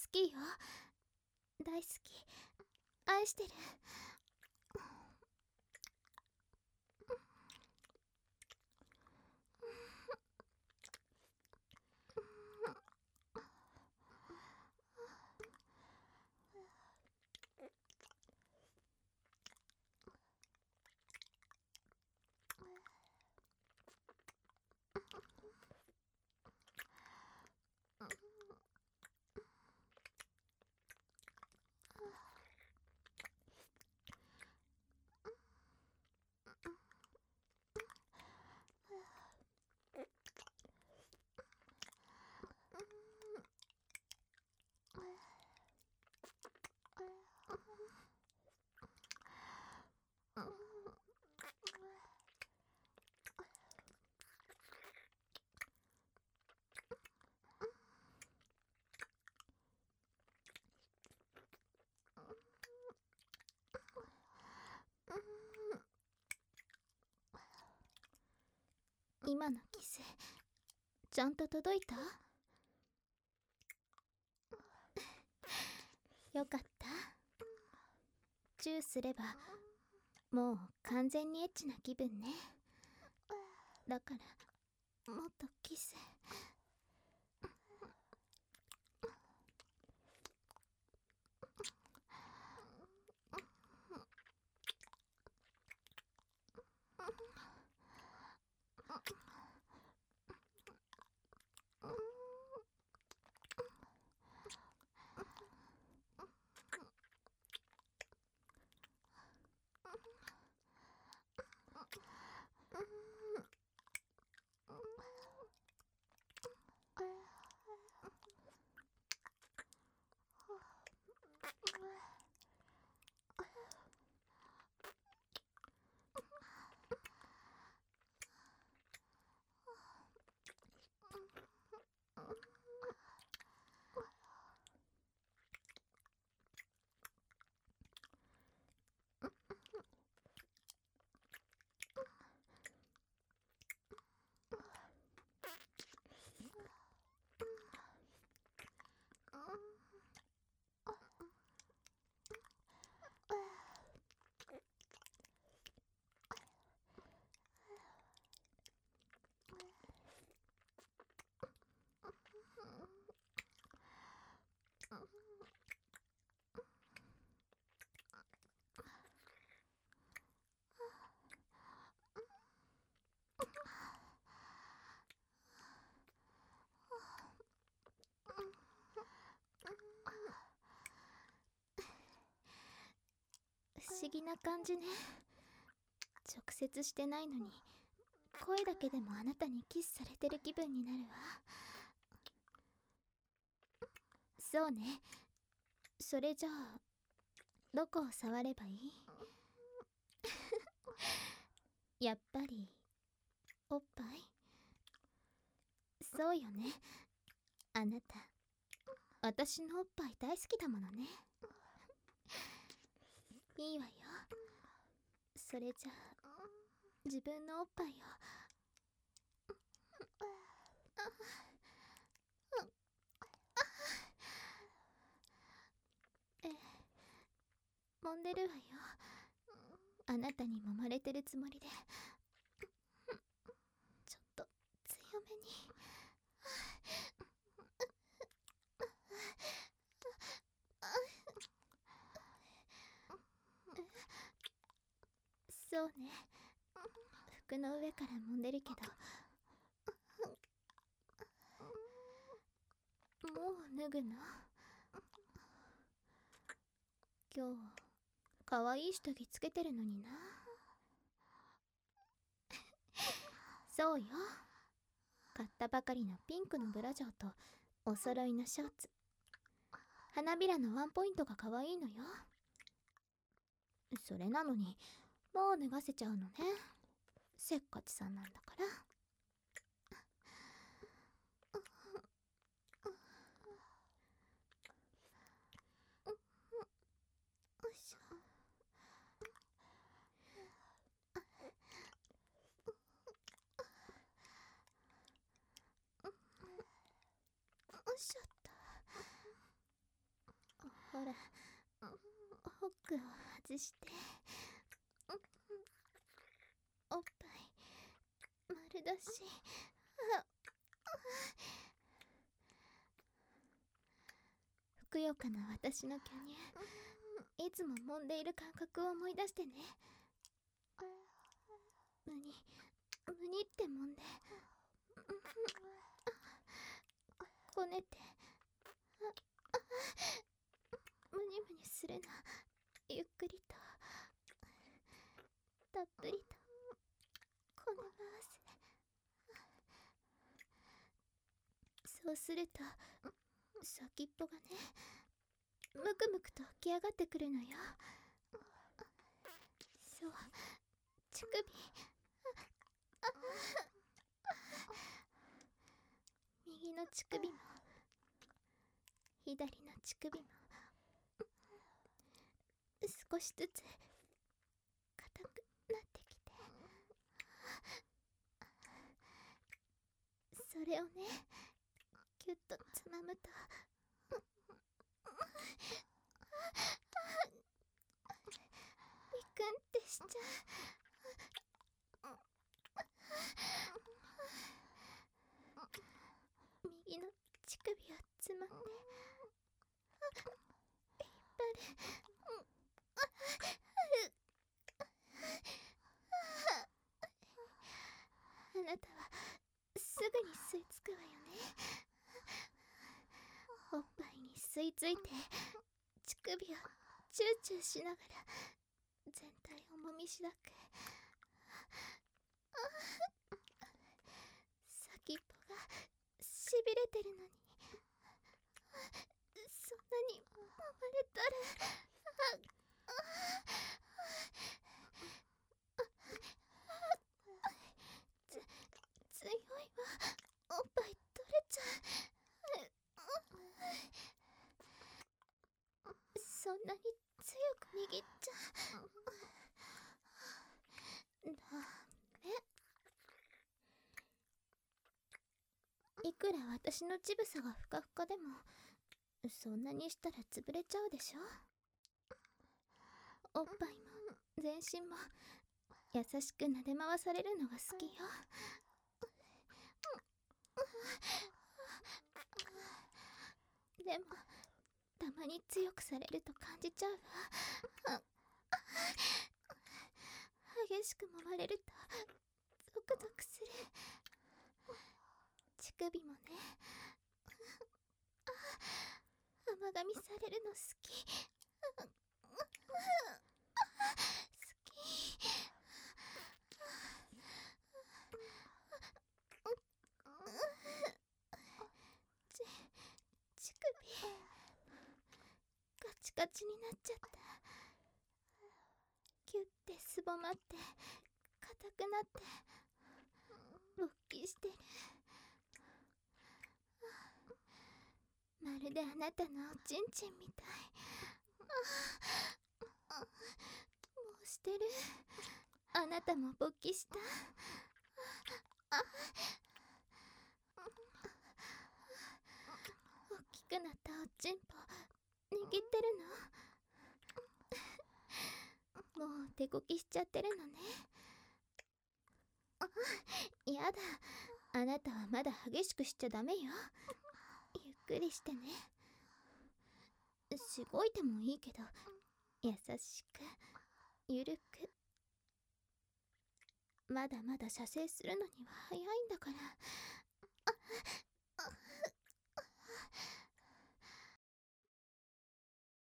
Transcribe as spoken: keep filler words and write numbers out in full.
きよ。大好き。愛してる。今のキスちゃんと届いた？よかった。チューすればもう完全にエッチな気分ね。だからもっとキス。不思議な感じね。直接してないのに声だけでもあなたにキスされてる気分になるわ。そうね。それじゃあどこを触ればいい？やっぱりおっぱい？そうよね。あなた私のおっぱい大好きだものね。いいわよ。それじゃあ自分のおっぱいを。ええ、揉んでるわよ。あなたに揉まれてるつもりで。ちょっと強めに。そうね。服の上から揉んでるけど、もう脱ぐの？今日かわいい下着つけてるのにな。そうよ。買ったばかりのピンクのブラジャーとお揃いのショーツ。花びらのワンポイントがかわいいのよ。それなのにもう脱がせちゃうのね。せっかちさんなんだから。よいしょ。よいしょっと。 ほら、ホックを外して。おっぱい丸だし。ふくよかな私の巨乳、いつも揉んでいる感覚を思い出してね。むにむにって揉んで、こねて、むにむにするの、ゆっくりとたっぷりとこね回す。そうすると先っぽがね、むくむくと起き上がってくるのよ。そう、乳首。右の乳首も左の乳首も少しずつ硬くなってきて、それをね、キュッとつまむとビクンってしちゃう。右の乳首をつまんで引っ張る。あなたはすぐに吸い付くわよね。おっぱいに吸い付いて乳首をチューチューしながら全体をもみしだく。先っぽがしびれてるのに、そんなに揉まれたらつ強いわ。おっぱい取れちゃう。そんなに強く握っちゃダメ。いくら私の乳房がふかふかでも、そんなにしたら潰れちゃうでしょ。おっぱいも全身も優しく撫で回されるのが好きよ。でもたまに強くされると感じちゃうわ。激しく揉まれるとゾクゾクする。乳首もね、甘噛みされるの好き。好き。ち乳首カチカチになっちゃった。キュッてすぼまって硬くなって勃起してる。まるであなたのおちんちんみたい。もうしてる。あなたも勃起した。大きくなったおちんぽ握ってるの？もう手こきしちゃってるのね。やだ、あなたはまだ激しくしちゃダメよ。ゆっくりしてね。しごいてもいいけど優しくゆるく。まだまだ射精するのには早いんだから。